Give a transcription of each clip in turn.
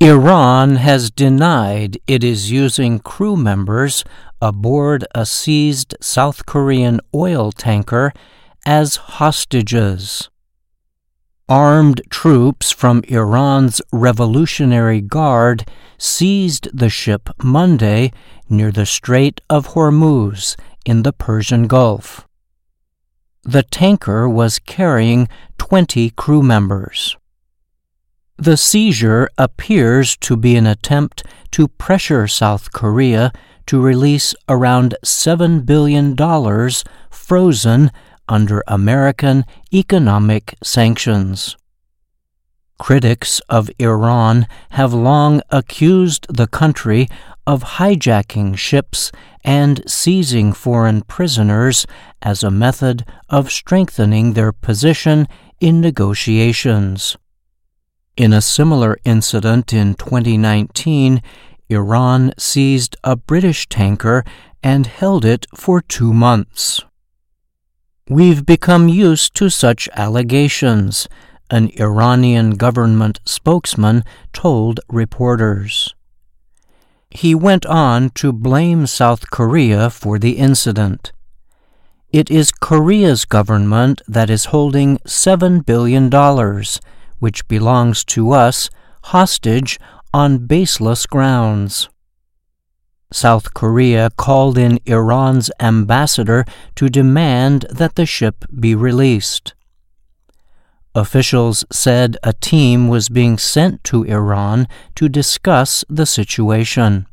Iran has denied it is using crew members aboard a seized South Korean oil tanker as hostages. Armed troops from Iran's Revolutionary Guard seized the ship Monday near the Strait of Hormuz in the Persian Gulf. The tanker was carrying 20 crew members. The seizure appears to be an attempt to pressure South Korea to release around $7 billion frozen under American economic sanctions. Critics of Iran have long accused the country of hijacking ships and seizing foreign prisoners as a method of strengthening their position in negotiations. In a similar incident in 2019, Iran seized a British tanker and held it for 2 months. "We've become used to such allegations," an Iranian government spokesman told reporters. He went on to blame South Korea for the incident. "It is Korea's government that is holding $7 billion, which belongs to us, hostage on baseless grounds." South Korea called in Iran's ambassador to demand that the ship be released. Officials said a team was being sent to Iran to discuss the situation.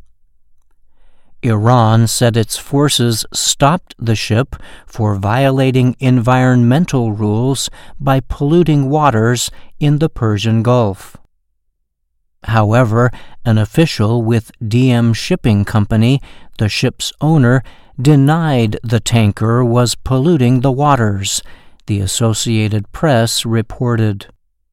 Iran said its forces stopped the ship for violating environmental rules by polluting waters in the Persian Gulf. However, an official with DM Shipping Company, the ship's owner, denied the tanker was polluting the waters, the Associated Press reported.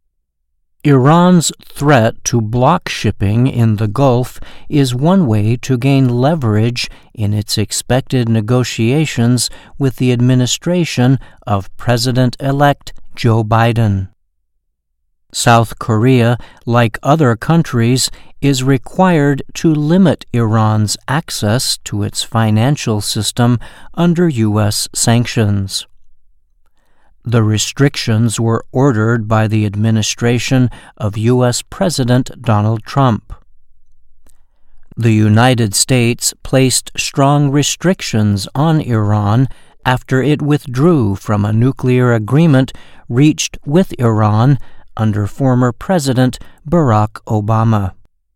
Iran's threat to block shipping in the Gulf is one way to gain leverage in its expected negotiations with the administration of President-elect Joe Biden. South Korea, like other countries, is required to limit Iran's access to its financial system under U.S. sanctions. The restrictions were ordered by the administration of U.S. President Donald Trump. The United States placed strong restrictions on Iran after it withdrew from a nuclear agreement reached with Iran under former President Barack Obama.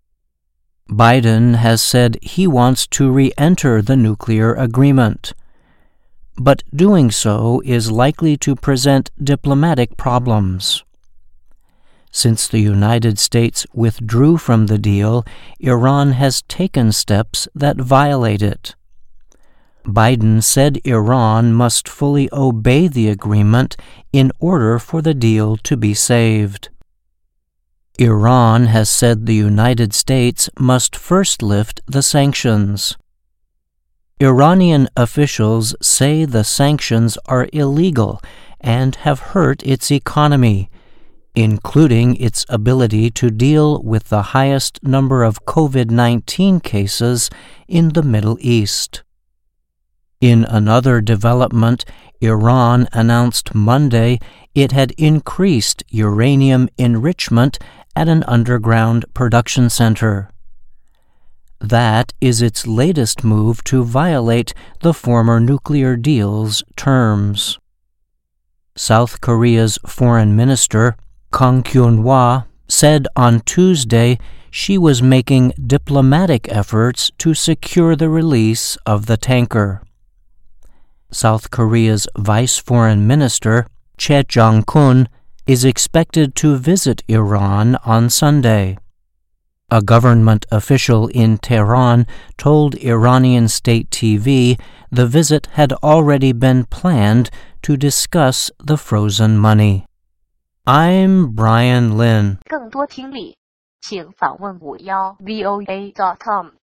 Biden has said he wants to re-enter the nuclear agreement, but doing so is likely to present diplomatic problems. Since the United States withdrew from the deal, Iran has taken steps that violate it. Biden said Iran must fully obey the agreement in order for the deal to be saved. Iran has said the United States must first lift the sanctions. Iranian officials say the sanctions are illegal and have hurt its economy, including its ability to deal with the highest number of COVID-19 cases in the Middle East. In another development, Iran announced Monday it had increased uranium enrichment at an underground production center. That is its latest move to violate the former nuclear deal's terms. South Korea's foreign minister, Kang Kyung-hwa, said on Tuesday she was making diplomatic efforts to secure the release of the tanker. South Korea's Vice Foreign Minister, Choi Jong-kun, is expected to visit Iran on Sunday. A government official in Tehran told Iranian state TV the visit had already been planned to discuss the frozen money. I'm Brian Lynn. 更多听力，请访问51voa.com。